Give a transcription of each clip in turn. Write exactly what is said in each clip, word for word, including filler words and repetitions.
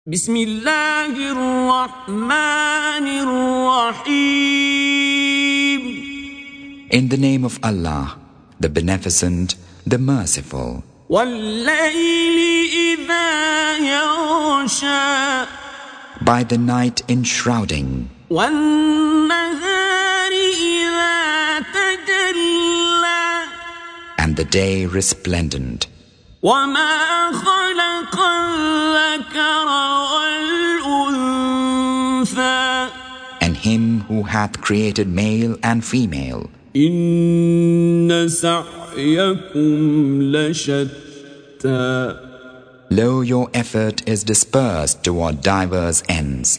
بسم الله الرحمن الرحيم. In the name of Allah, the Beneficent, the Merciful. وَاللَّيْلِ إِذَا يَغْشَى. By the night enshrouding. وَالنَّهَارِ إِذَا تَجَلَّى. And the day resplendent. وَمَا خَلَقَ الذَّكَرَ وَالْأُنثَى. And him who hath created male and female. إِنَّ سَعْيَكُمْ لَشَتَّى. Lo, your effort is dispersed toward diverse ends.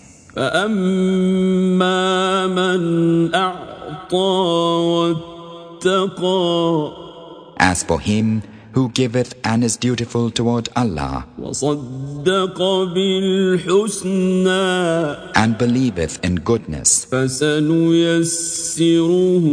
فَأَمَّا مَنْ أَعْطَى وَاتَّقَى. As for him who giveth and is dutiful toward Allah, وَصَدَّقَ بِالْحُسْنَى. and believeth in goodness, فَسَنُيَسِّرُهُ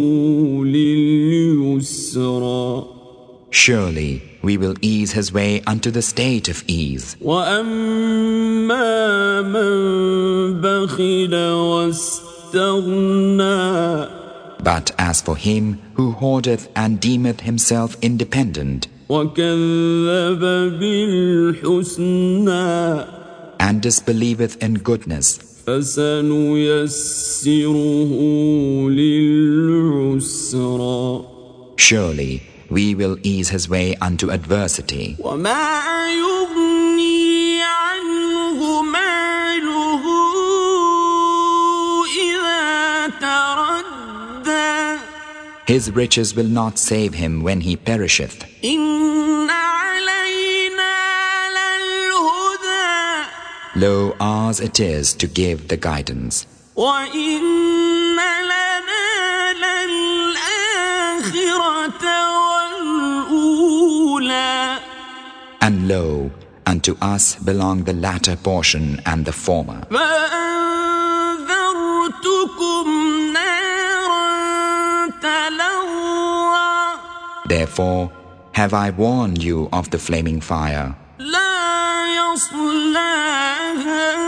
لِلْيُسْرَى. surely we will ease his way unto the state of ease. وَأَمَّا مَنْ بَخِلَ وَاسْتَغْنَى. But as for him who hoardeth and deemeth himself independent, وَكَذَّبَ بِالْحُسْنَى. and disbelieveth in goodness, فَسَنُيَسِّرُهُ لِلْعُسْرَى. surely we will ease his way unto adversity. وَمَا يُغْنِي عَنْهُ مَالُهُ إِذَا تَرَدَّى. His riches will not save him when he perisheth. إِنَّ عَلَيْنَا لَلْهُدَى. Lo, ours it is to give the guidance. وَإِنَّ لَنَا لَلْآخِرَةَ وَالْأُولَى. And lo, unto us belong the latter portion and the former. فَأَنذَرْتُكُمْ نَارًا تَلَظَّى. Therefore have I warned you of the flaming fire, لَا يَصْلَاهَا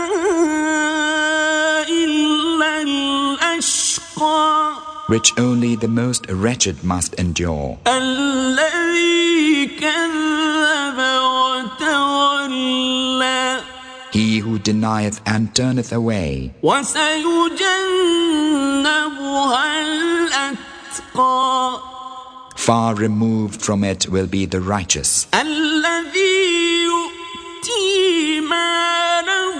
إِلَّا الْأَشْقَى. which only the most wretched must endure. الَّذِي كَذَّبَ وَتَوَلَّى. He who denieth and turneth away, وَسَيُجَنَّبُهَا الْأَتْقَى. far removed from it will be the righteous, الَّذِي يُؤْتِي مَالَهُ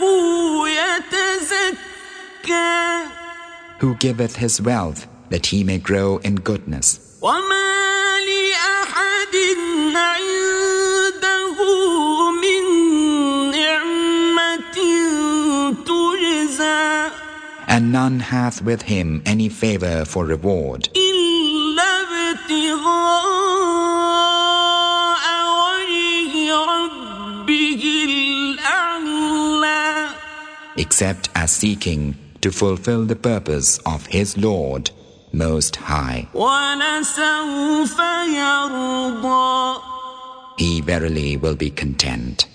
يَتَزَكَّى. who giveth his wealth that he may grow in goodness. وَمَا لِأَحَدٍ عِندَهُ مِن نِّعْمَةٍ تُجْزَى. And none hath with him any favor for reward, إِلَّا ابْتِغَاءَ وَجْهِ رَبِّهِ الْأَعْلَى. except as seeking to fulfill the purpose of his Lord Most High. وَلَسَوْفَ يَرْضَى. He verily will be content.